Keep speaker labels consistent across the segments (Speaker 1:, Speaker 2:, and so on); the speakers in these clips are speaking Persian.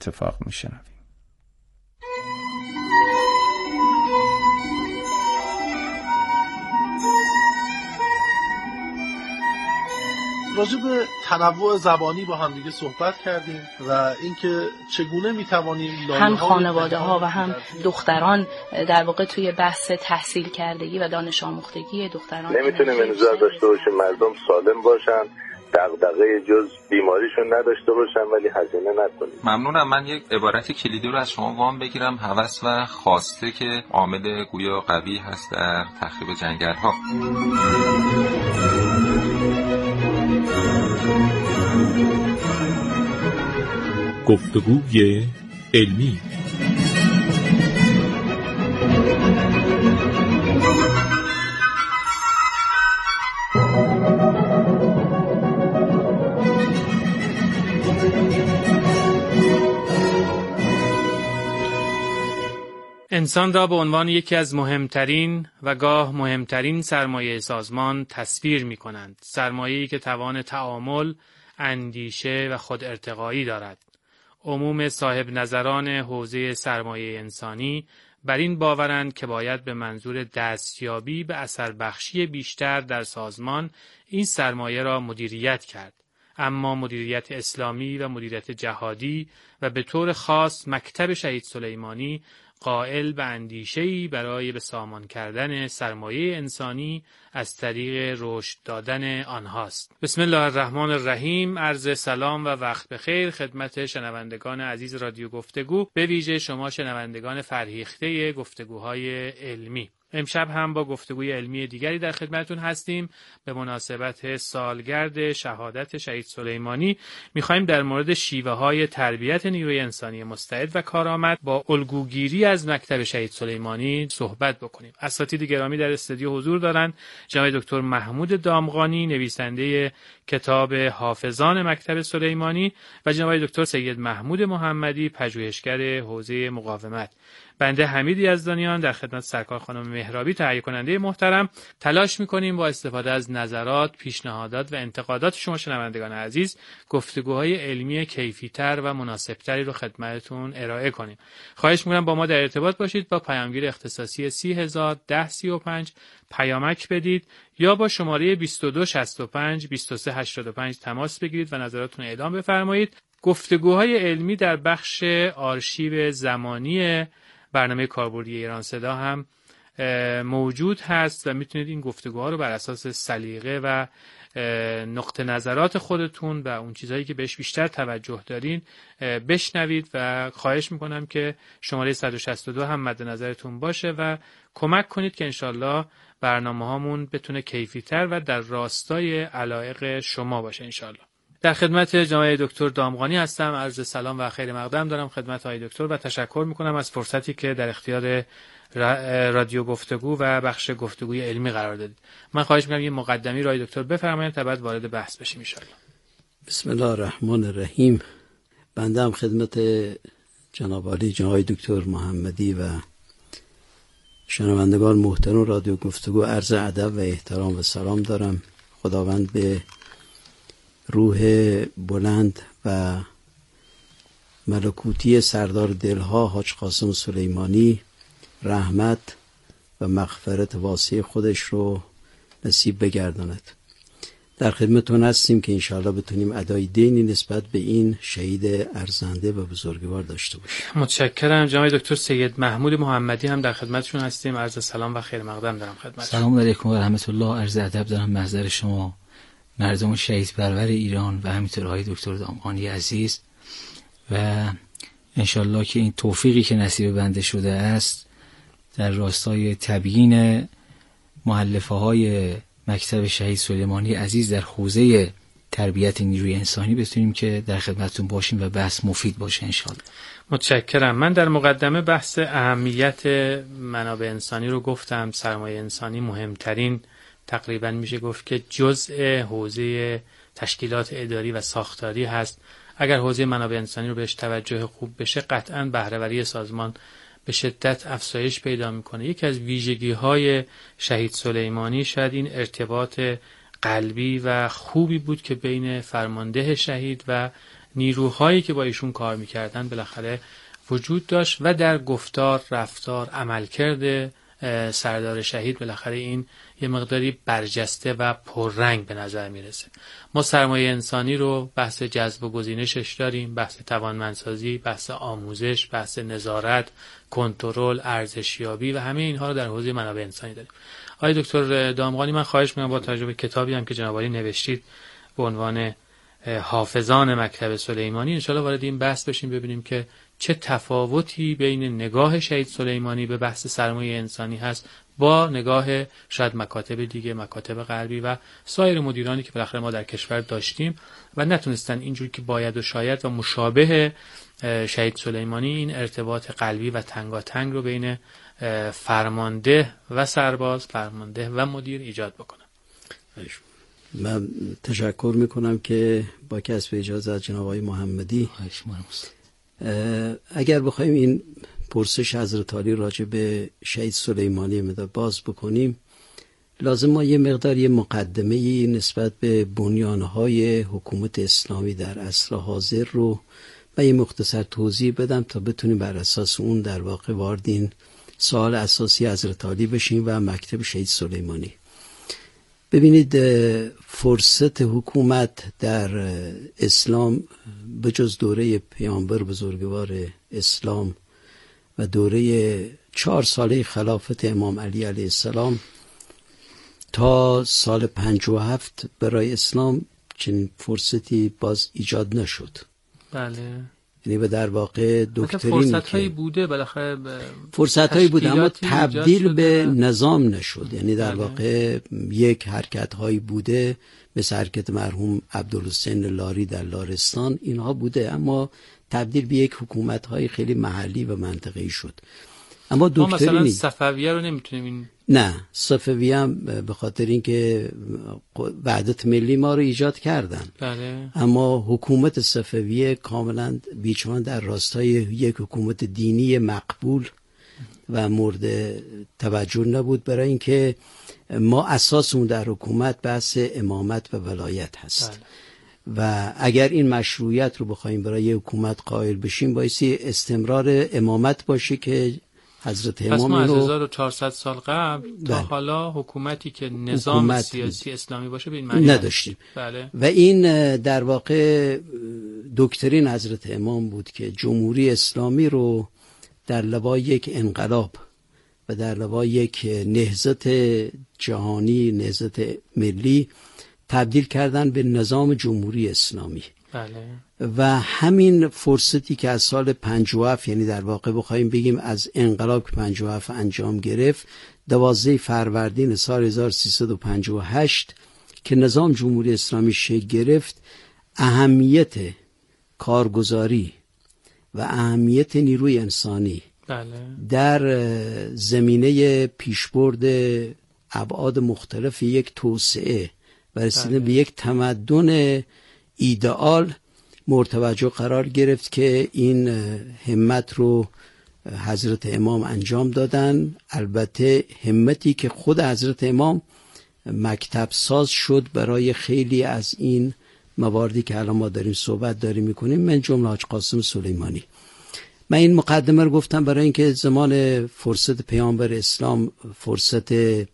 Speaker 1: اتفاق میشنویم.
Speaker 2: راجع به تنوع زبانی با هم دیگه صحبت کردیم و اینکه چگونه میتوانیم
Speaker 3: هم خانواده ها و هم دختران در واقع توی بحث تحصیل کردگی و دانش آموختگی دختران
Speaker 4: نمیتونیم انتظار داشته باشیم مردم سالم باشن، دغدغه جز بیماریشون نداشته باشن ولی هزینه نکنیم.
Speaker 5: ممنونم. من یک عبارت کلیدی رو از شما وام بگیرم. هوس و خواسته که عامل گویا قوی هست در تخریب جنگل‌ها.
Speaker 6: گفتگوی علمی.
Speaker 7: انسان را به عنوان یکی از مهمترین و گاه مهمترین سرمایه سازمان تصویر می کنند. سرمایه‌ای که توان تعامل، اندیشه و خود ارتقایی دارد. عموم صاحب نظران حوزه سرمایه انسانی بر این باورند که باید به منظور دستیابی به اثر بخشی بیشتر در سازمان این سرمایه را مدیریت کرد. اما مدیریت اسلامی و مدیریت جهادی و به طور خاص مکتب شهید سلیمانی قائل به اندیشه‌ای برای به سامان کردن سرمایه انسانی از طریق رشد دادن آنهاست. بسم الله الرحمن الرحیم. عرض سلام و وقت بخیر خدمت شنوندگان عزیز رادیو گفتگو، به ویژه شما شنوندگان فرهیخته گفتگوهای علمی. امشب هم با گفتگوی علمی دیگری در خدمتتون هستیم. به مناسبت سالگرد شهادت شهید سلیمانی می‌خوایم در مورد شیوه‌های تربیت نیروی انسانی مستعد و کارآمد با الگوگیری از مکتب شهید سلیمانی صحبت بکنیم. اساتید گرامی در استودیو حضور دارند. جناب دکتر محمود دامغانی، نویسنده کتاب حافظان مکتب سلیمانی، و جناب دکتر سید محمود محمدی، پژوهشگر حوزه مقاومت. بنده حمید یزدانیان در خدمت سرکار خانم مهرابی، تهیه کننده محترم، تلاش می‌کنیم با استفاده از نظرات، پیشنهادات و انتقادات شما شنوندگان عزیز گفتگوهای علمی کیفی‌تر و مناسب‌تری رو خدمتتون ارائه کنیم. خواهش می‌کنم با ما در ارتباط باشید. با پیامگیر اختصاصی 3001035 پیامک بدید یا با شماره 2265 2385 تماس بگیرید و نظراتتون اعلام بفرمایید. گفتگوهای علمی در بخش آرشیو زمانی برنامه کاربردی ایران صدا هم موجود هست و میتونید این گفتگوها رو بر اساس سلیقه و نقطه نظرات خودتون و اون چیزهایی که بهش بیشتر توجه دارین بشنوید و خواهش میکنم که شماره 162 هم مد نظرتون باشه و کمک کنید که انشالله برنامه هامون بتونه کیفی‌تر و در راستای علایق شما باشه انشالله. در خدمت جناب دکتر دامغانی هستم. عرض سلام و خیر مقدم دارم خدمت آقای دکتر و تشکر میکنم از فرصتی که در اختیار رادیو گفتگو و بخش گفتگوی علمی قرار دادید. من خواهش میکنم یه مقدمی رو آقای دکتر بفرمایید تا بعد وارد بحث بشیم ان شاء الله.
Speaker 8: بسم الله الرحمن الرحیم. بنده هم خدمت جناب عالی جناب دکتر محمدی و شنوندگان محترم رادیو گفتگو عرض ادب و احترام و سلام دارم. خداوند به روح بلند و ملکوتی سردار دلها حاج قاسم سلیمانی رحمت و مغفرت واسع خودش رو نصیب بگرداند. در خدمتتون هستیم که انشاءالله بتونیم ادای دینی نسبت به این شهید ارزنده و بزرگوار داشته باشیم.
Speaker 7: متشکرم. جناب دکتر سید محمود محمدی هم در خدمتشون هستیم. عرض سلام و خیر مقدم دارم خدمتتون.
Speaker 9: سلام علیکم و رحمت الله. عرض ادب دارم محضر شما مردم شهید پرور ایران و همینطور های دکتر دامغانی عزیز و انشالله که این توفیقی که نصیب بنده شده است در راستای تبیین مؤلفه های مکتب شهید سلیمانی عزیز در حوزه تربیت نیروی انسانی بتونیم که در خدمتتون باشیم و بحث مفید باشه انشالله.
Speaker 7: متشکرم. من در مقدمه بحث اهمیت منابع انسانی رو گفتم. سرمایه انسانی مهمترین تقریبا میشه گفت که جزء حوزه تشکیلات اداری و ساختاری هست. اگر حوزه منابع انسانی رو بهش توجه خوب بشه قطعاً بهره‌وری سازمان به شدت افزایش پیدا میکنه. یکی از ویژگی‌های شهید سلیمانی شاید این ارتباط قلبی و خوبی بود که بین فرمانده شهید و نیروهایی که با ایشون کار میکردن بالاخره وجود داشت و در گفتار، رفتار، عملکرد سردار شهید بالاخره این یه مقداری برجسته و پررنگ به نظر میرسه. ما سرمایه انسانی رو بحث جذب و گزینشش داریم، بحث توانمندسازی، بحث آموزش، بحث نظارت، کنترل، ارزشیابی و همه اینها رو در حوزه منابع انسانی داریم. آقای دکتر دامغانی، من خواهش می‌کنم با توجه به کتابی هم که جناب عالی نوشتید به عنوان حافظان مکتب سلیمانی، انشاءالله وارد این بحث بشیم، ببینیم که چه تفاوتی بین نگاه شهید سلیمانی به بحث سرمایه انسانی هست با نگاه شاید مکاتب دیگه، مکاتب غربی و سایر مدیرانی که بالاخره ما در کشور داشتیم و نتونستن اینجور که باید و شاید و مشابه شهید سلیمانی این ارتباط قلبی و تنگاتنگ رو بین فرمانده و سرباز، فرمانده و مدیر ایجاد بکنن.
Speaker 8: من تشکر میکنم که با کسب اجازه از جناب آقای محمدی اگر بخوایم این پرسش حضرت عالی راجع به شهید سلیمانی مقدار باز بکنیم، لازم ما یه مقدار مقدمه‌ای نسبت به بنیانهای حکومت اسلامی در عصر حاضر رو و یه مختصر توضیح بدم تا بتونیم بر اساس اون در واقع وارد این سوال اساسی حضرت عالی بشیم و مکتب شهید سلیمانی. ببینید، فرصت حکومت در اسلام به جز دوره پیامبر بزرگوار اسلام و دوره 4 ساله خلافت امام علی علیه السلام تا سال 57 برای اسلام چنین فرصتی باز ایجاد نشد.
Speaker 7: بله.
Speaker 8: یعنی به در واقع دکترینی
Speaker 7: فرصت‌هایی بوده، بالاخره
Speaker 8: فرصت‌هایی بوده اما تبدیل به نظام نشد. یعنی در واقع یک حرکت‌هایی بوده مثل حرکت مرحوم عبدالحسین لاری در لارستان، اینها بوده اما تبدیل به یک حکومت‌های خیلی محلی و منطقه‌ای شد. اما دکترینی
Speaker 7: مثلا صفویه رو نمیتونیم این
Speaker 8: نه، صفویه هم به خاطر اینکه وحدت ملی ما رو ایجاد کردن.
Speaker 7: بله.
Speaker 8: اما حکومت صفویه کاملا بیچون در راستای یک حکومت دینی مقبول و مورد توجه نبود، برای اینکه ما اساسمون در حکومت بحث امامت و ولایت هست.
Speaker 7: بله.
Speaker 8: و اگر این مشروعیت رو بخوایم برای حکومت قائل بشیم بایستی استمرار امامت باشه که حضرت امام
Speaker 7: پس ما از
Speaker 8: رو
Speaker 7: 1400 سال قبل تا حالا حکومتی که نظام سیاسی اسلامی باشه به این معنی
Speaker 8: نداشتیم.
Speaker 7: بله.
Speaker 8: و این در واقع دکترین حضرت امام بود که جمهوری اسلامی رو در لوای یک انقلاب و در لوای یک نهضت جهانی، نهضت ملی تبدیل کردن به نظام جمهوری اسلامی.
Speaker 7: بله.
Speaker 8: و همین فرصتی که از سال 57 یعنی در واقع بخوایم بگیم از انقلاب که 57 انجام گرفت، 12 فروردین سال 1358 که نظام جمهوری اسلامی شکل گرفت، اهمیت کارگزاری و اهمیت نیروی انسانی
Speaker 7: بله.
Speaker 8: در زمینه پیشبرد ابعاد مختلف یک توسعه و رسیدن به یک تمدن ایدئال مرتوجه قرار گرفت که این همت رو حضرت امام انجام دادن. البته همتی که خود حضرت امام مکتب ساز شد برای خیلی از این مواردی که الان ما داریم صحبت داریم میکنیم، من جمله حاج قاسم سلیمانی. من این مقدمه رو گفتم برای اینکه زمان فرصت پیامبر اسلام فرصت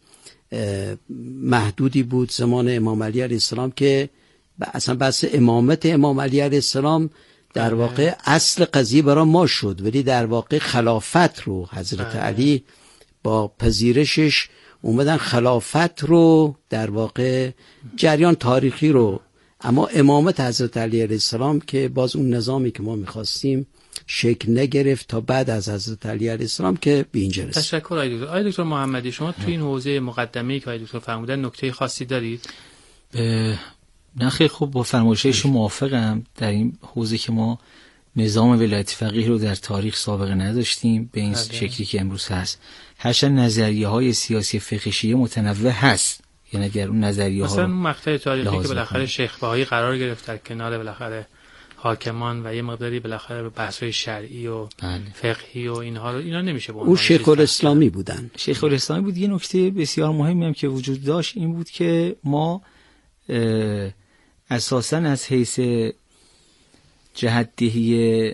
Speaker 8: محدودی بود، زمان امام علی علیه السلام که اصلا بحث امامت امام علی علیه السلام در واقع اصل قضیه برای ما شد، ولی در واقع خلافت رو حضرت علی با پذیرشش اومدن خلافت رو در واقع جریان تاریخی رو، اما امامت حضرت علی علیه السلام که باز اون نظامی که ما میخواستیم شکل نگرفت تا بعد از حضرت علی علیه السلام که به اینجا رسید.
Speaker 7: تشکر آقای دکتر محمدی. شما تو این حوزه مقدمه‌ای که آقای دکتر فرمودن نکته خاصی دارید؟
Speaker 9: نه خیلی خوب، با فرمایشش موافقم. در این حوزه که ما نظام ولایت فقیه رو در تاریخ سابقه نداشتیم به این شکلی که امروز هست. هرچند نظریه‌های سیاسی فقه شیعه متنوع هست، یعنی اگر اون نظریه‌ها
Speaker 7: مثلا مقطع تاریخی که بالاخره شیخ بهایی قرار گرفت در کنار بالاخره حاکمان و یه مقداری بالاخره به بحث‌های شرعی و فقهی و اینا نمیشه به
Speaker 8: اون شیخ الاسلامی بودن.
Speaker 9: شیخ الاسلامی بود. یه نکته بسیار مهمی هم که وجود داشت این بود که ما اساساً از حیث جهت‌دهی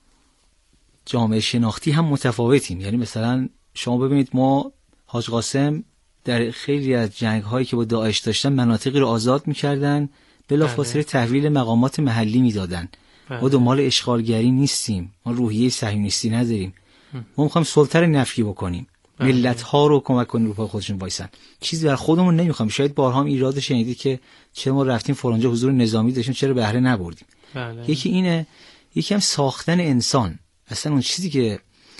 Speaker 9: جامعه شناختی هم متفاوتیم. یعنی مثلا شما ببینید ما حاج قاسم در خیلی از جنگ‌هایی که با داعش داشتن مناطقی رو آزاد می‌کردن، بلافاصله تحویل مقامات محلی میدادن. ما دنبال اشغالگری نیستیم، ما روحیه صهیونیستی نداریم. ما می‌خوایم سلطه رو نفی بکنیم، ملت‌ها رو کمک کنیم رو پای خودشون وایسن. چیزی برای خودمون نمی‌خوایم. شاید بارها هم ایراد شنیدید که چرا ما رفتیم فلانجا حضور نظامی داشتیم چرا بهره نبردیم. یکی اینه، یکی هم ساختن انسان. اصلا اون چیزی که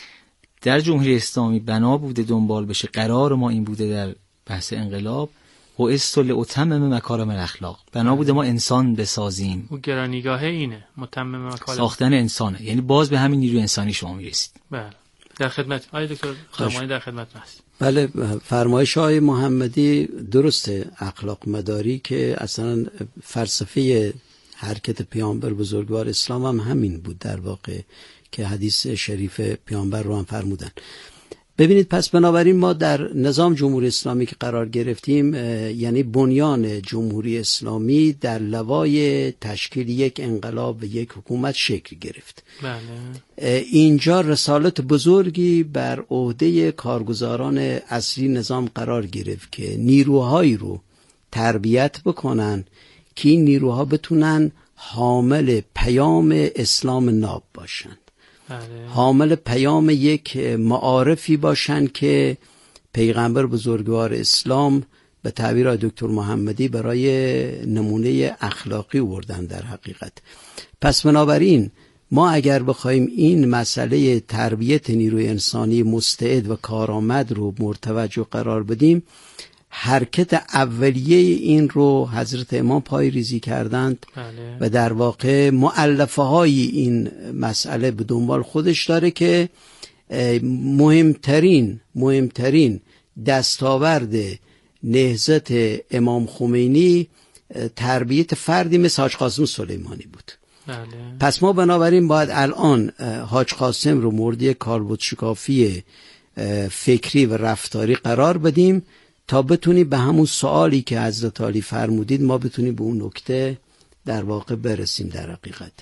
Speaker 9: در جمهوری اسلامی بنا بوده دنبال بشه، قرار ما این بوده در بحث انقلاب و لأتمم مکارم الاخلاق، بنا بوده ما انسان بسازیم.
Speaker 7: او گرانیگاه اینه، متمم مکارم،
Speaker 9: ساختن انسانه. یعنی باز به همین نیروی انسانی شما میرسید.
Speaker 7: بله، در خدمت آقای دکتر دامغانی، در خدمت هست.
Speaker 8: بله، فرمایش های محمدی درسته. اخلاق مداری که اصلا فلسفه حرکت پیامبر بزرگوار اسلام هم همین بود در واقع، که حدیث شریف پیامبر رو هم فرمودن. ببینید، پس بنابراین ما در نظام جمهوری اسلامی که قرار گرفتیم، یعنی بنیان جمهوری اسلامی در لوای تشکیل یک انقلاب و یک حکومت شکل گرفت. بله. اینجا رسالت بزرگی بر عهده کارگزاران اصلی نظام قرار گرفت که نیروهایی رو تربیت بکنن که این نیروها بتونن حامل پیام اسلام ناب باشن، حامل پیام یک معارفی باشن که پیغمبر بزرگوار اسلام به تعبیر دکتر محمدی برای نمونه اخلاقی آوردن در حقیقت. پس بنابراین ما اگر بخوایم این مسئله تربیت نیروی انسانی مستعد و کارآمد رو مرتوج قرار بدیم، حرکت اولیه این رو حضرت امام پای ریزی کردند. بله. و در واقع مؤلفه های این مسئله به دنبال خودش داره که مهمترین دستاورد نهضت امام خمینی تربیت فردی مثل حاج قاسم سلیمانی بود. بله. پس ما بنابراین باید الان حاج قاسم رو مورد کالبدشکافی فکری و رفتاری قرار بدیم تا بتونی به همون سوالی که حضرت علی فرمودید ما بتونیم به اون نکته در واقع برسیم. در حقیقت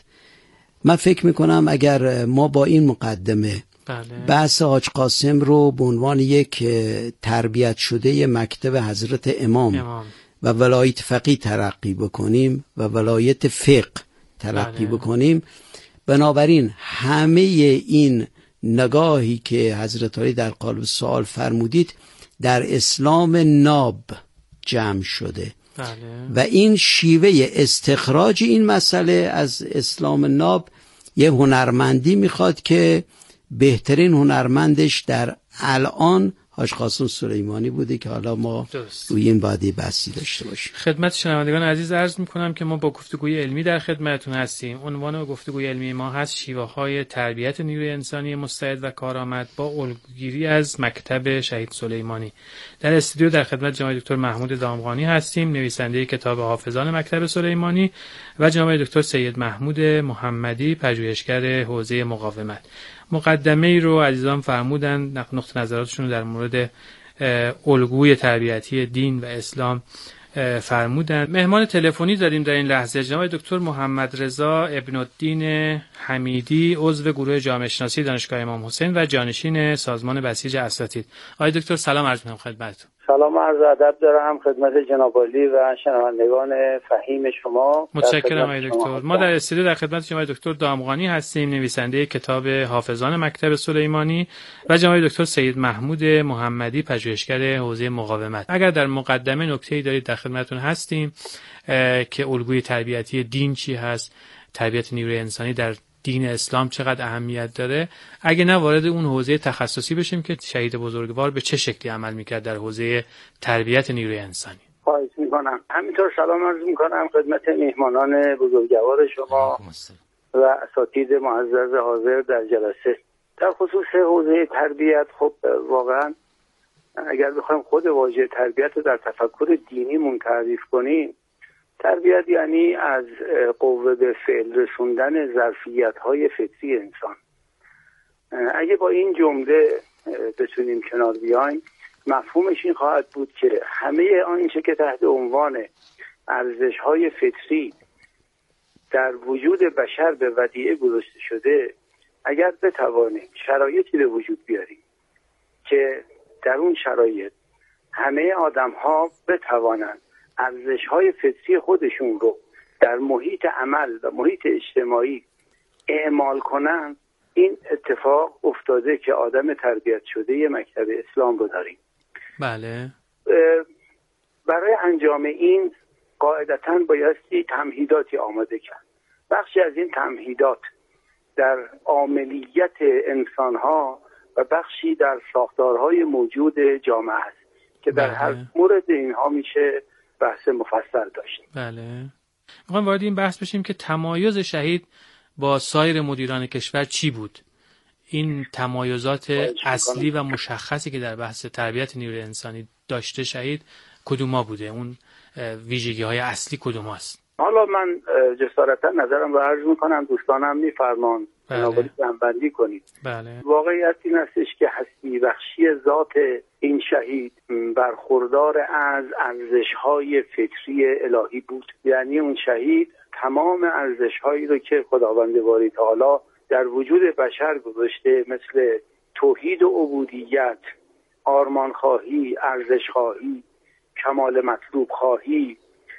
Speaker 8: من فکر میکنم اگر ما با این مقدمه بحث حاج قاسم رو به عنوان یک تربیت شده مکتب حضرت امام و ولایت فقیه ترقی بکنیم و ولایت فقه ترقی بکنیم، بنابراین همه این نگاهی که حضرت علی در قالب سوال فرمودید در اسلام ناب جمع شده. بله. و این شیوه استخراج این مسئله از اسلام ناب یه هنرمندی میخواد که بهترین هنرمندش در الان حاج قاسم سلیمانی بوده که حالا ما روی این بعدی بحثی داشته باشیم.
Speaker 7: خدمت شنوندگان عزیز عرض میکنم که ما با گفتگوی علمی در خدمتتون هستیم. عنوان گفتگوی علمی ما هست شیوه‌های تربیت نیروی انسانی مستعد و کارآمد با الگوگیری از مکتب شهید سلیمانی. در استودیو در خدمت جناب دکتر محمود دامغانی هستیم، نویسنده کتاب حافظان مکتب سلیمانی، و جناب دکتر سید محمود محمدی، پژوهشگر حوزه مقاومت. مقدمه‌ای رو عزیزان فرمودن، نقطه نظراتشون رو در مورد الگوی تربیتی دین و اسلام فرمودن. مهمان تلفنی داریم در این لحظه، جناب دکتر محمد رضا ابن الدین حمیدی، عضو گروه جامعه شناسی دانشگاه امام حسین و جانشین سازمان بسیج اساتید. آقای دکتر سلام عرض می‌کنم خدمتتون.
Speaker 1: سلام و عرض ادب دارم خدمت جناب عالی و شنوندگان فهیم شما.
Speaker 7: متشکرم آقای دکتر. ما در استودیو در خدمت جناب دکتر دامغانی هستیم، نویسنده کتاب حافظان مکتب سلیمانی، و جناب دکتر سید محمود محمدی، پژوهشگر حوزه مقاومت. اگر در مقدمه نکته‌ای دارید در خدمتتون هستیم که الگوی تربیتی دین چی هست، تربیت نیروی انسانی در دین اسلام چقدر اهمیت داره، اگه نه وارد اون حوزه تخصصی بشیم که شهید بزرگوار به چه شکلی عمل میکرد در حوزه تربیت نیروی انسانی.
Speaker 1: خواهش میکنم. همینطور سلام عرض میکنم خدمت میهمانان بزرگوار شما و اساتید معزز حاضر در جلسه. در خصوص حوزه تربیت، خب واقعا اگر بخوایم خود واژه تربیت رو در تفکر دینیمون تعریف کنیم، تربیت یعنی از قوه به فعل رسوندن ظرفیت‌های فطری انسان. اگه با این جمله بتونیم کنار بیایم، مفهومش این خواهد بود که همه آنچه که تحت عنوان ارزش‌های فطری در وجود بشر به ودیعه گذاشته شده، اگر بتوانیم شرایطی به وجود بیاریم که در اون شرایط همه آدم‌ها بتوانند ارزش‌های فطری خودشون رو در محیط عمل و محیط اجتماعی اعمال کنن، این اتفاق افتاده که آدم تربیت شده مکتب اسلام رو داریم.
Speaker 7: بله.
Speaker 1: برای انجام این قاعدتاً بایستی تمهیداتی آماده کرد. بخشی از این تمهیدات در عاملیت انسان‌ها و بخشی در ساختارهای موجود جامعه است که در هر مورد اینها میشه بحث مفصل داشت.
Speaker 7: بله. میخوام وارد این بحث بشیم که تمایز شهید با سایر مدیران کشور چی بود؟ این تمایزات اصلی و مشخصی که در بحث تربیت نیروی انسانی داشته شهید کدوما بوده؟ اون ویژگی‌های اصلی کدوم است؟
Speaker 1: حالا من جسارتا نظرم رو عرض میکنم، دوستانم میفرمان بنابراین جمع‌بندی کنید.
Speaker 7: بله.
Speaker 1: واقعیت این هستش که هستی بخشی ذات این شهید برخوردار از ارزش‌های فطری الهی بود. یعنی اون شهید تمام ارزش‌هایی رو که خداوند باری تعالی در وجود بشر گذاشته، مثل توحید و عبودیت، آرمانخواهی، ارزشخواهی، کمال مطلوب خواهی،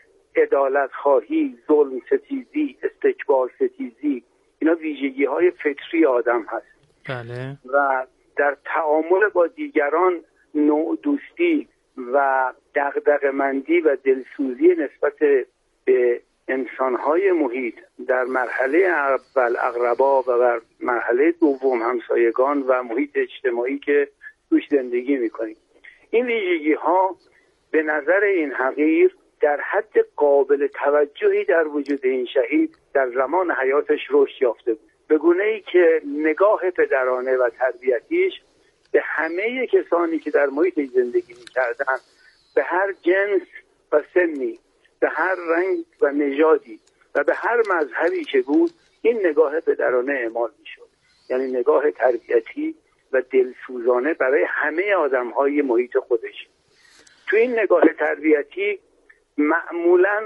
Speaker 1: عدالت خواهی، ظلم ستیزی، استکبار ستیزی، اینا ویژگی های فطری آدم هست.
Speaker 7: بله.
Speaker 1: و در تعامل با دیگران نوع دوستی و دغدغه‌مندی و دلسوزی نسبت به انسانهای محیط، در مرحله اول اقربا و در مرحله دوم همسایگان و محیط اجتماعی که توش زندگی میکنیم، این ویژگی ها به نظر این حقیر در حد قابل توجهی در وجود این شهید در زمان حیاتش رشد یافته بود، به گونه‌ای که نگاه پدرانه و تربیتیش به همه کسانی که در محیط زندگی می‌کردن، به هر جنس و سنی، به هر رنگ و نژادی و به هر مذهبی که بود، این نگاه پدرانه اعمال می‌شد. یعنی نگاه تربیتی و دلسوزانه برای همه آدم‌های محیط خودش. تو این نگاه تربیتی معمولاً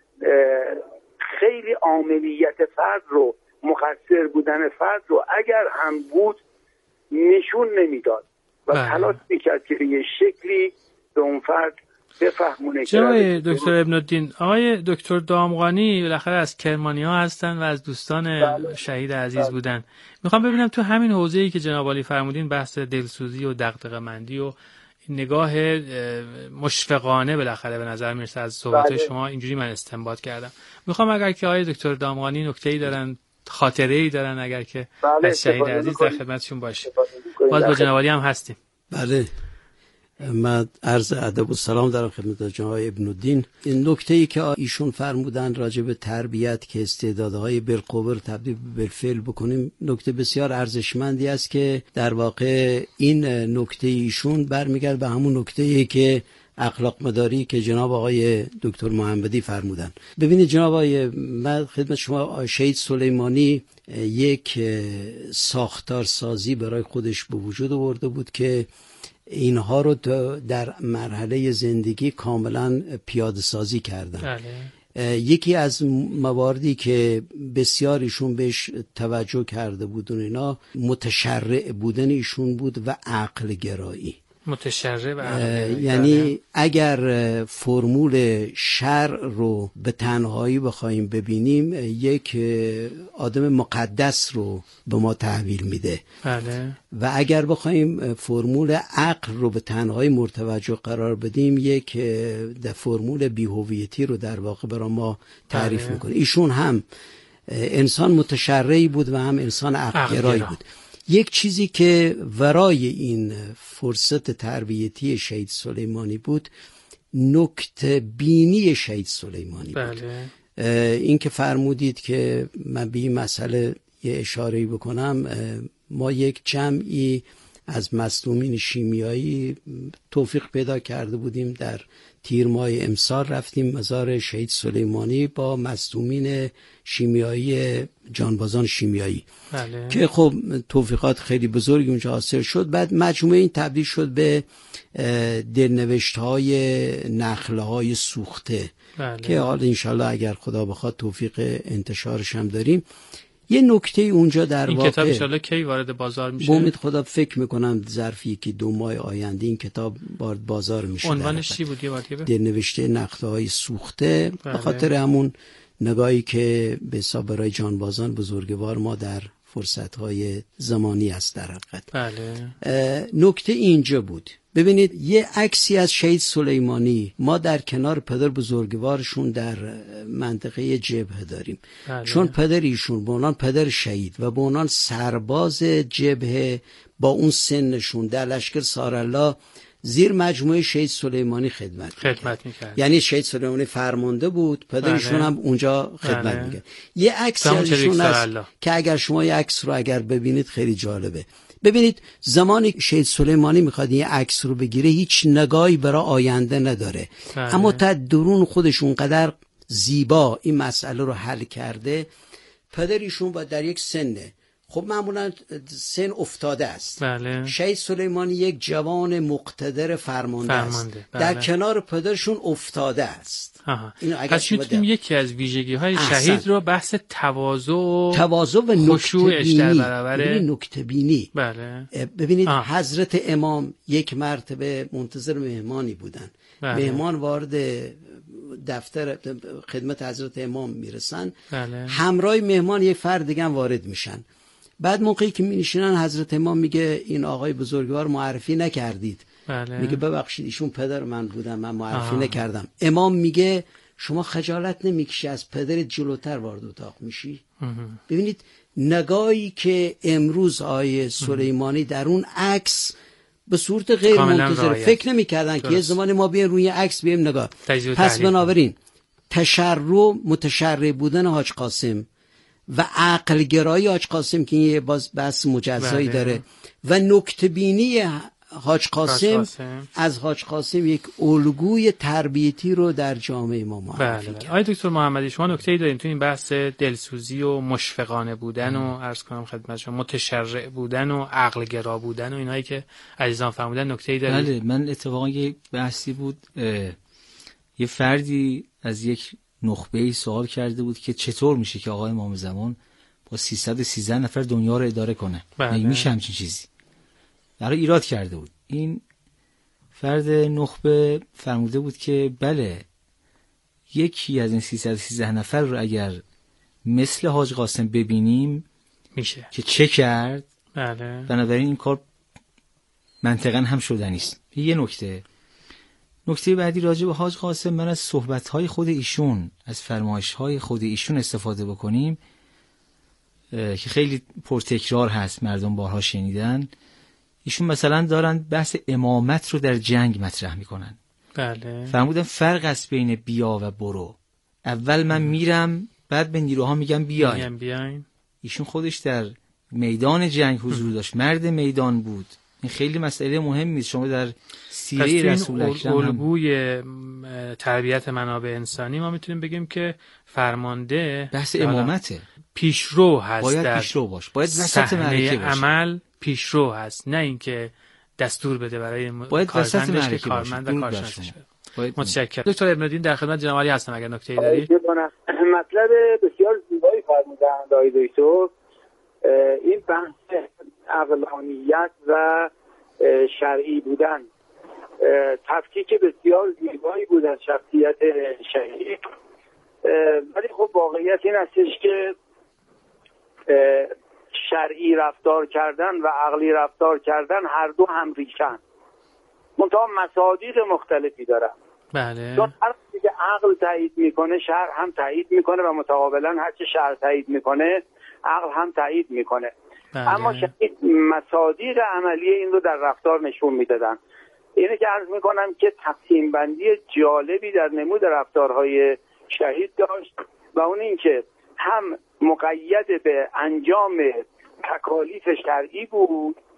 Speaker 1: خیلی عاملیت فرد رو، مقصر بودن فرد رو اگر هم بود نشون نمیداد و تلاش میکرد که به شکلی به اون فرد بفهمونه.
Speaker 7: جناب دکتر ابن الدین، آقای دکتر دامغانی بالاخره از کرمانی‌ها هستن و از دوستان شهید عزیز بودن. میخوام ببینم تو همین حوزه‌ای که جناب عالی فرمودین، بحث دلسوزی و دغدغه‌مندی و نگاه مشفقانه بالاخره به نظر میرسه از صحبت شما، اینجوری من استنباط کردم. میخوام اگر که آقای دکتر دامغانی نکته‌ای دارن، خاطره‌ای دارن، اگر که از شهید عزیز در خدمتشون باشه. باز با جناب عالی هم هستیم.
Speaker 8: بله، من عرض ادب و سلام دارم خدمت جناب ابن الدین. این نکته‌ای که ایشون فرمودن راجع به تربیت که استعدادهای بالقوه رو تبدیل به بالفعل بکنیم، نکته بسیار ارزشمندی است که در واقع این نکته ایشون برمیگرده به همون نکته‌ای که اخلاق مداری که جناب آقای دکتر محمدی فرمودن. ببینید جناب آقای، من خدمت شما، شهید سلیمانی یک ساختار سازی برای خودش به وجود آورده بود که اینها رو در مرحله زندگی کاملا پیاده سازی کردن. یکی از مواردی که بسیار ایشون بهش توجه کرده بودن، اینا متشرع بودن ایشون بود و عقل گرایی.
Speaker 7: متشرع و عقل،
Speaker 8: یعنی اگر فرمول شرع رو به تنهایی بخوایم ببینیم، یک آدم مقدس رو به ما تحویل میده.
Speaker 7: بله.
Speaker 8: و اگر بخوایم فرمول عقل رو به تنهایی مرتوجه قرار بدیم، یک فرمول بی‌هویتی رو در واقع برای ما تعریف میکنه. ایشون هم انسان متشرعی بود و هم انسان عقل گرایی بود. یک چیزی که ورای این فرصت تربیتی شهید سلیمانی بود، نکته بینی شهید سلیمانی بود. این که فرمودید که من به این مسئله یه اشاره‌ای بکنم، ما یک جمعی از مصدومین شیمیایی توفیق پیدا کرده بودیم در تیر ماه امسال رفتیم مزار شهید سلیمانی با مصدومین شیمیایی جانبازان شیمیایی
Speaker 7: بله.
Speaker 8: که خب توفیقات خیلی بزرگی اونجا حاصل شد. بعد مجموعه این تبدیل شد به دلنوشت‌های نخله‌های سوخته
Speaker 7: بله.
Speaker 8: که حالا انشالله اگر خدا بخواد توفیق انتشارش هم داریم. یه نکته اونجا در
Speaker 7: این
Speaker 8: واقع
Speaker 7: کتاب انشالله کی وارد بازار میشه؟
Speaker 8: با امید خدا فکر میکنم ظرف 1-2 ماه آینده این کتاب وارد بازار میشه.
Speaker 7: عنوانش چی بود؟
Speaker 8: در نوشته نخله‌های سوخته.
Speaker 7: بله.
Speaker 8: به خاطر همون نگاهی که به حساب برای جانبازان بزرگوار ما در فرصت‌های زمانی است در حقیقت.
Speaker 7: بله.
Speaker 8: نکته اینجا بود. ببینید یه عکسی از شهید سلیمانی ما در کنار پدر بزرگوارشون در منطقه جبهه داریم.
Speaker 7: بله.
Speaker 8: چون پدر ایشون به عنوان پدر شهید و به عنوان سرباز جبهه با اون سنشون در لشکر سارالله زیر مجموعه شهید سلیمانی خدمت میکرد. یعنی شهید سلیمانی فرمانده بود، پدرشون هم اونجا خدمت میکرد. یه عکس ازشون هست که اگر شما یه عکس رو اگر ببینید خیلی جالبه. ببینید زمانی شهید سلیمانی میخواد این عکس رو بگیره هیچ نگاهی برای آینده نداره. اما تا درون خودش اونقدر زیبا این مسئله رو حل کرده. پدرشون با در یک سنه، خب معمولا سن افتاده است.
Speaker 7: بله.
Speaker 8: شهید سلیمانی یک جوان مقتدر فرمانده است.
Speaker 7: بله.
Speaker 8: در کنار پدرشون افتاده است.
Speaker 7: پس میتونیم یکی از ویژگی های شهید رو بحث تواضع و
Speaker 8: خشوعش
Speaker 7: در برابر
Speaker 8: نکته بینی.
Speaker 7: بله.
Speaker 8: ببینید حضرت امام یک مرتبه منتظر مهمانی بودن.
Speaker 7: بله.
Speaker 8: مهمان وارد دفتر خدمت حضرت امام میرسن.
Speaker 7: بله.
Speaker 8: همراه مهمان یک فرد دیگه هم وارد میشن. بعد موقعی که می‌نشینن حضرت امام میگه این آقای بزرگوار معرفی نکردید.
Speaker 7: بله.
Speaker 8: میگه ببخشید ایشون پدر من بودن، من معرفی نکردم. امام میگه شما خجالت نمیکشی از پدرت جلوتر وارد اتاق میشی؟ ببینید نگاهی که امروز آیه سلیمانی در اون عکس به صورت غیر منتظره فکر نمیکردن که یه زمانی ما بیایم روی عکس بیایم نگاه. پس بنابراین متشرع بودن حاج قاسم و عقل گرایی حاج قاسم که یه بحث مجزایی داره و نکته بینی حاج قاسم از حاج قاسم یک الگوی تربیتی رو در جامعه ما معرفی کرد.
Speaker 7: آقای دکتر محمدی شما نکته‌ای دارین تو این بحث دلسوزی و مشفقانه بودن و عرض کنم خدمت شما متشرع بودن و عقل گرا بودن و اینایی که عزیزان فرمودن نکته‌ای دارین؟
Speaker 9: بله، من اتفاقا یه بحثی بود یه فردی از یک نخبه‌ای سوال کرده بود که چطور میشه که آقای امام زمان با 313 نفر دنیا رو اداره کنه؟ میشه همچین چیزی؟ برای ایراد کرده بود. این فرد نخبه فرموده بود که بله، یکی از این 313 نفر رو اگر مثل حاج قاسم ببینیم
Speaker 7: میشه
Speaker 9: که چه کرد.
Speaker 7: بله.
Speaker 9: بنابراین این کار منطقاً هم شدنی است. یه نکته بعدی راجع به حاج قاسم، من از صحبت‌های خود ایشون، از فرمایش‌های خود ایشون استفاده بکنیم که خیلی پرتکرار هست، مردم بارها شنیدن. ایشون مثلا دارن بحث امامت رو در جنگ مطرح میکنن.
Speaker 7: بله.
Speaker 9: فرمودن فرق است بین بیا و برو. اول من میرم، بعد به نیروها میگم بیاین. ایشون خودش در میدان جنگ حضور داشت، مرد میدان بود. این خیلی مسئله مهمی است. شما در سیره رسول اکرم
Speaker 7: الگوی تربیت منابع انسانی ما میتونیم بگیم که فرمانده
Speaker 9: بحث امامته،
Speaker 7: پیشرو هست،
Speaker 9: باید پیشرو باش، باید وسط معرکه باشه،
Speaker 7: عمل پیشرو هست، نه اینکه دستور بده برای کارمندش که کارمند و کارشناسش بده. متشکرم. دکتر ابن الدین در خدمت جناب عالی هستم، اگر نکته‌ای دارید.
Speaker 1: مطلب بسیار زیبایی فرمودند آقای دکتر. این بحث عقلانیت و شرعی بودن تفکیک بسیار زیبایی بود از شخصیت شهید. ولی خب واقعیت این هستش که شرعی رفتار کردن و عقلی رفتار کردن هر دو هم ریشن، منتها مصادیق مختلفی دارن.
Speaker 7: بله.
Speaker 1: چون هر چیزی که عقل تایید میکنه شرع هم تایید میکنه و متقابلا هر چه شرع تایید میکنه عقل هم تایید میکنه.
Speaker 7: بله.
Speaker 1: اما شهید مصادیق عملی این رو در رفتار نشون میدادن. اینه که عرض میکنم که تقسیم بندی جالبی در نمود رفتارهای شهید داشت و اون این که هم مقید به انجام تکالیف شرعی بود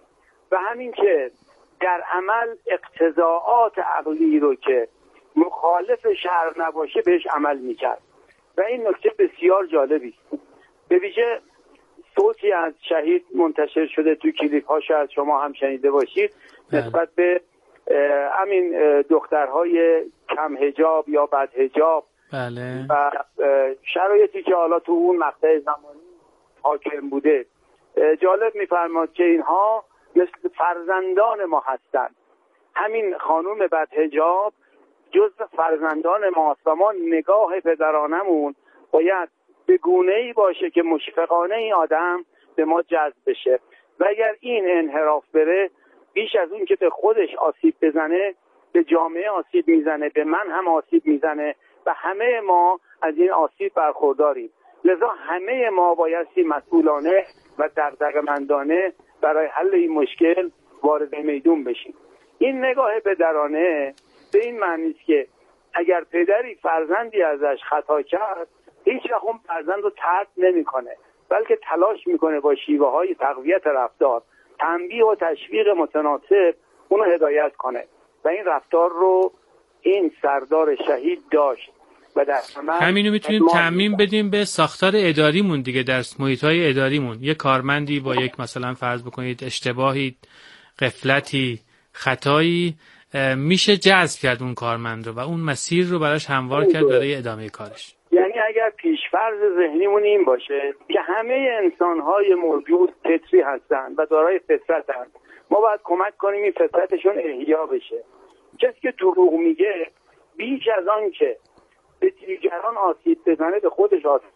Speaker 1: و همین که در عمل اقتضاعات عقلی رو که مخالف شرع نباشه بهش عمل میکرد و این نکته بسیار جالبی است. به ویژه صوتی از شهید منتشر شده تو کلیپ ها، شاید شما هم شنیده باشید، نسبت به همین دخترهای کم حجاب یا بد حجاب.
Speaker 7: بله.
Speaker 1: و شرایطی که حالا تو اون مقطع زمانی حاکم بوده. جالب می‌فرماد که اینها مثل فرزندان ما هستند. همین خانوم بد حجاب جزء فرزندان ماست و ما نگاه پدرانمون باید به گونه‌ای باشه که مشفقانه این آدم به ما جذب بشه و اگر این انحراف بره بیش از اون که به خودش آسیب بزنه به جامعه آسیب میزنه، به من هم آسیب میزنه و همه ما از این آسیب برخورداریم. لذا همه ما بایستی مسئولانه و دغدغه‌مندانه برای حل این مشکل وارد میدون بشیم. این نگاه پدرانه به این معنی است که اگر پدری فرزندی ازش خطا کرد هیچ وقت اون فرزند رو طرد نمی‌کنه، بلکه تلاش میکنه با شیوه‌های تقویت رفتار، تنبیه و تشویق متناسب اونو هدایت کنه و این رفتار رو این سردار شهید داشت و در
Speaker 7: همینو میتونیم تعمیم بدیم به ساختار اداریمون دیگه، در محیط‌های اداریمون. یک کارمندی با یک مثلا فرض بکنید اشتباهی، غفلتی، خطایی میشه جذب کرد اون کارمند رو و اون مسیر رو براش هموار کرد برای ادامه کارش.
Speaker 1: یعنی اگر پیشفرض ذهنیمون این باشه که همه انسان‌های موجود فطری هستند و دارای فطرتند، ما باید کمک کنیم این فطرتشون احیا بشه. کسی که دروغ میگه بیش از آن که به دیگران آسیب بزنه به خودش آسیب.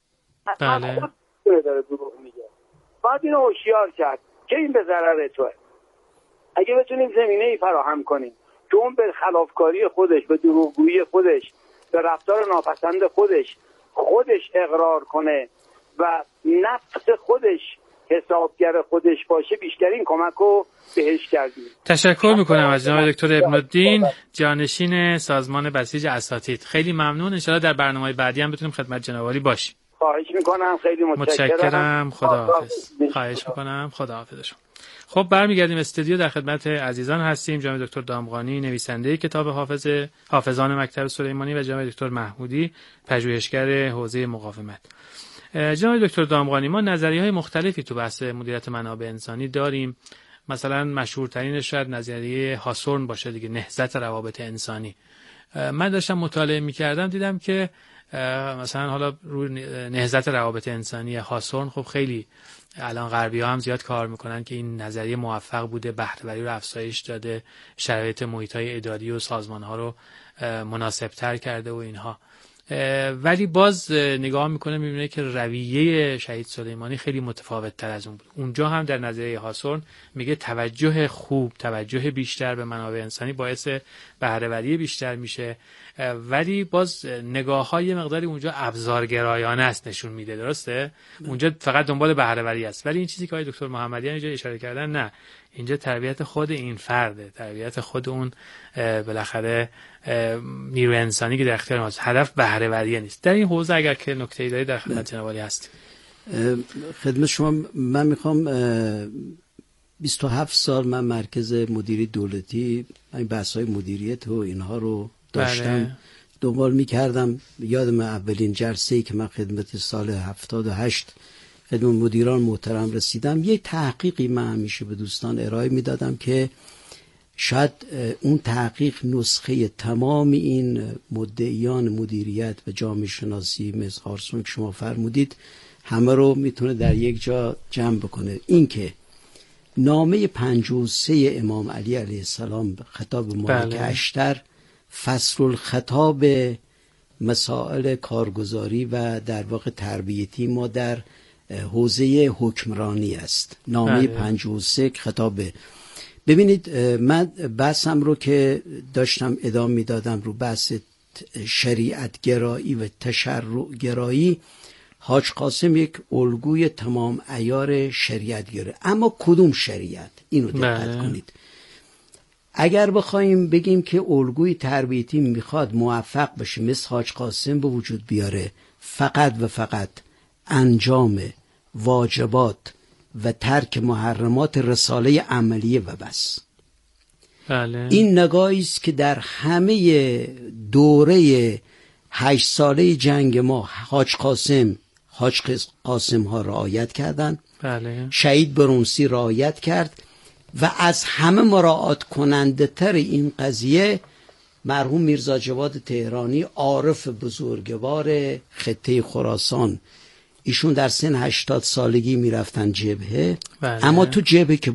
Speaker 7: بله.
Speaker 1: خود داره دروغ میگه. باید اینو هوشیار کرد که این به ضرر توه. اگه بتونیم زمینه‌ای فراهم کنیم که اون به خلافکاری خودش، به دروغگویی خودش، به رفتار ناپسند خودش اقرار کنه و نفس خودش حسابگر خودش باشه، بیشترین کمک رو بهش کردیم.
Speaker 7: تشکر میکنم از جناب دکتر ابن الدین، جانشین سازمان بسیج اساتید. خیلی ممنون. ان شاءالله در برنامه‌های بعدی هم بتونیم خدمت جناب عالی باشیم.
Speaker 1: خواهش میکنم. خیلی
Speaker 7: متشکرم. خداحافظ. خواهش میکنم. خداحافظ شما. خب برمیگردیم استودیو، در خدمت عزیزان هستیم. جناب دکتر دامغانی نویسنده کتاب حافظان مکتب سلیمانی و جناب دکتر محمودی پژوهشگر حوزه مقاومت. جناب دکتر دامغانی، ما نظریه‌های مختلفی تو بحث مدیریت منابع انسانی داریم. مثلا مشهورترینش شاید نظریه هاسورن باشه دیگه، نهضت روابط انسانی. من داشتم مطالعه می‌کردم دیدم که مثلا حالا روی نهضت روابط انسانی هاسورن خب خیلی الان غربی‌ها هم زیاد کار میکنن که این نظریه موفق بوده، بهره‌وری رو افزایش داده، شرایط محیط‌های اداری و سازمان‌ها رو مناسب‌تر کرده و اینها. ولی باز نگاه میکنه میبینه که رویه شهید سلیمانی خیلی متفاوت تر از اون بود. اونجا هم در نظریه هاسورن میگه توجه خوب، توجه بیشتر به منابع انسانی باعث بهره‌وری بیشتر میشه، ولی باز نگاه‌های مقداری اونجا ابزارگرایانه است نشون میده. درسته؟ اونجا فقط دنبال بهره‌وری است، ولی این چیزی که آقای دکتر محمدیان اینجا اشاره کردن نه، اینجا تربیت خود این فرده، تربیت خود اون بالاخره نیروی انسانی که در اختیار ماست. هدف بهره‌وری نیست. در این حوزه اگر که نکته‌ای دارید در خدمت جناب عالی هستیم.
Speaker 8: خدمت شما من میخوام 27 سال من مرکز مدیری دولتی این بحث‌های مدیریت و اینها رو داشتم دنبال میکردم. یادم اولین جلسه‌ای که من خدمت سال 78 خدمت مدیران محترم رسیدم، یه تحقیقی من همیشه به دوستان ارائه میدادم که شاید اون تحقیق نسخه تمام این مدعیان مدیریت و جامعه شناسی مثل هارسون که شما فرمودید همه رو میتونه در یک جا جمع بکنه. این که نامه 53 امام علی علیه السلام خطاب مالک اشتر فصل الخطاب مسائل کارگزاری و در واقع تربیتی ما در حوزه حکمرانی است. نامه 53 خطابه. ببینید من بحثم رو که داشتم ادامه میدادم رو بحث شریعت گرایی و تشرع گرایی، حاج قاسم یک الگوی تمام عیار شریعت گرایی. اما کدوم شریعت؟ اینو دقت کنید. اگر بخوایم بگیم که الگوی تربیتی میخواد موفق بشه مثل حاج قاسم به وجود بیاره، فقط و فقط انجام واجبات و ترک محرمات رساله عملیه و بس.
Speaker 7: بله.
Speaker 8: این نگاهی است که در همه دوره 8 ساله جنگ ما حاج قاسم ها رعایت کردند.
Speaker 7: بله.
Speaker 8: شهید برونسی رعایت کرد و از همه مراعات کننده تر این قضیه مرحوم میرزا جواد تهرانی، عارف بزرگوار خطه خراسان. ایشون در سن 80 سالگی میرفتن جبهه.
Speaker 7: بله.
Speaker 8: اما تو جبهه که